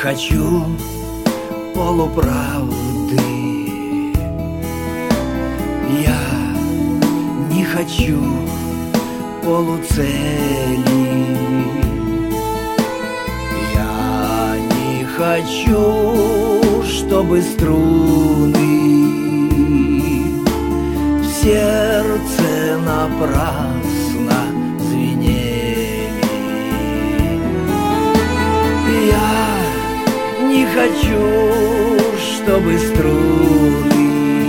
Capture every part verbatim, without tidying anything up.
хочу полуправды, я не хочу полуцели, я не хочу, чтобы струны в сердце напрасно звенели. Я не хочу, чтобы струны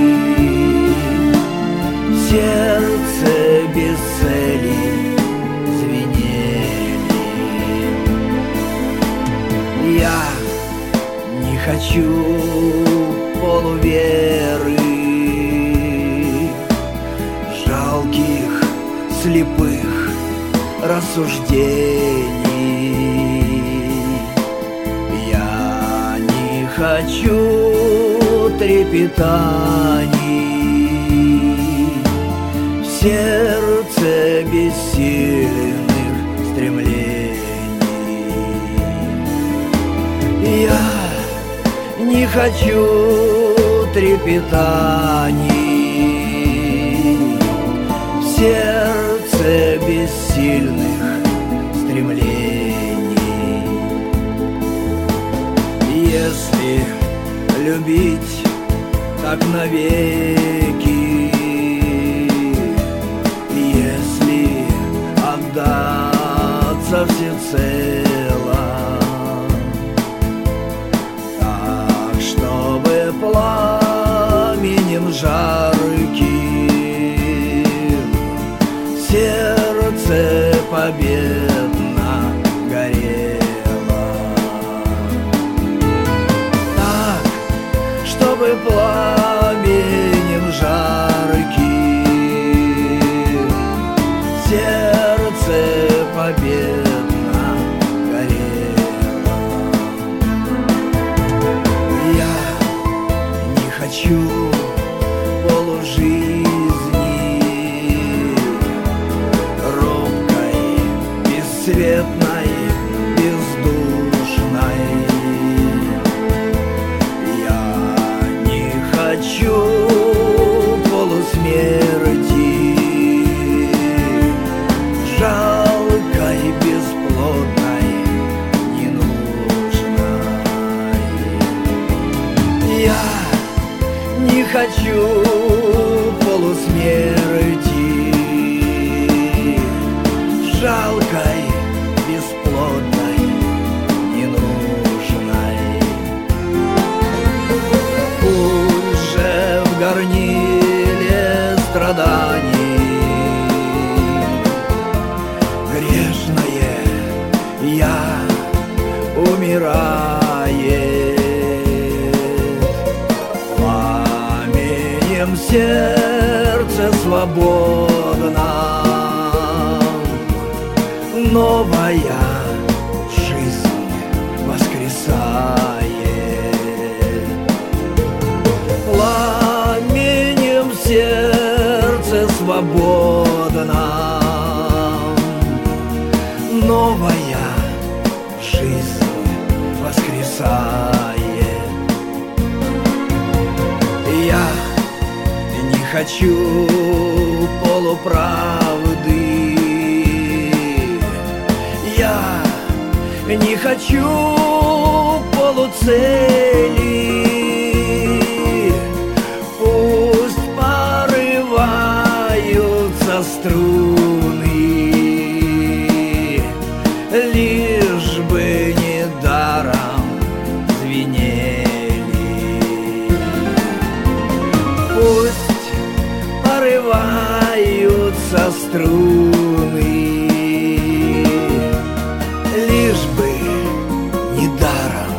в сердце без цели звенели. Я не хочу полуверы, жалких слепых рассуждений. Я не хочу трепетаний в сердце бессильных стремлений. Я не хочу трепетаний в сердце бессильных стремлений. Если любить так навеки, если отдаться всецело, так, чтобы пламенем жарким сердце победно горело, так, чтобы пламенем жарким сердце победно горело. Я не хочу полужизни, робкой, бесцветной, бездушной. Я не хочу полусмерти, жалкой, бесплодной, ненужной. Я не хочу полусмерти, жалкой, бесплодной, ненужной. Пусть же в горниле страданий грешное я умирает, пламенем сердце свободно новая жизнь воскресает. Пламенем сердце свободно новая жизнь воскресает. Я не хочу полуправды, я не хочу полуцели. Пусть порываются струны, лишь бы не даром звенели. Пусть порываются струны, лишь бы не даром